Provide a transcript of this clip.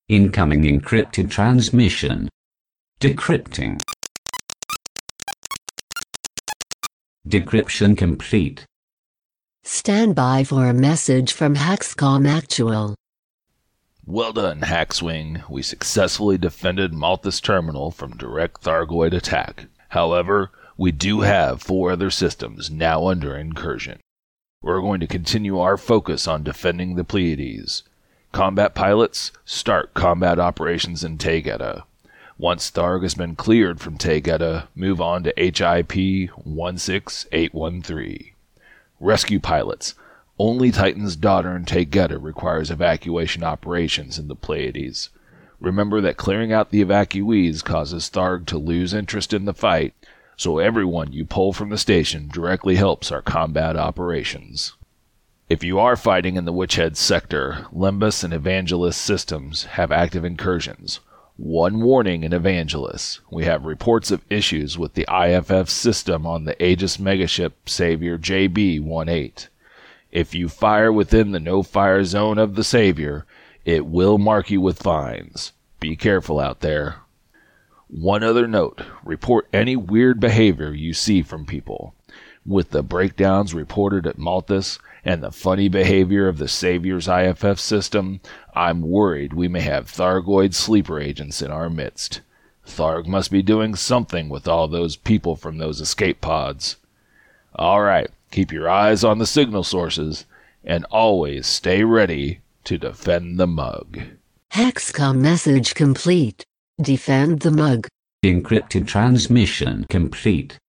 Incoming encrypted transmission. Decrypting. Decryption complete. Stand by for a message from Haxcom Actual. Well done, Hackswing. We successfully defended Malthus Terminal from direct Thargoid attack. However, we do have 4 other systems now under incursion. We're going to continue our focus on defending the Pleiades. Combat pilots, start combat operations in Taygeta. Once Tharg has been cleared from Taygeta, move on to HIP 16813. Rescue pilots, only Titan's daughter in Taygeta requires evacuation operations in the Pleiades. Remember that clearing out the evacuees causes Tharg to lose interest in the fight, so everyone you pull from the station directly helps our combat operations. If you are fighting in the Witchhead sector, Limbus and Evangelist systems have active incursions. One warning in Evangelist. We have reports of issues with the IFF system on the Aegis megaship Savior JB-18. If you fire within the no-fire zone of the Savior, it will mark you with fines. Be careful out there. One other note, report any weird behavior you see from people. With the breakdowns reported at Malthus and the funny behavior of the Savior's IFF system, I'm worried we may have Thargoid sleeper agents in our midst. Tharg must be doing something with all those people from those escape pods. Alright, keep your eyes on the signal sources, and always stay ready to defend the mug. Haxcom message complete. Defend the mug. Encrypted transmission complete.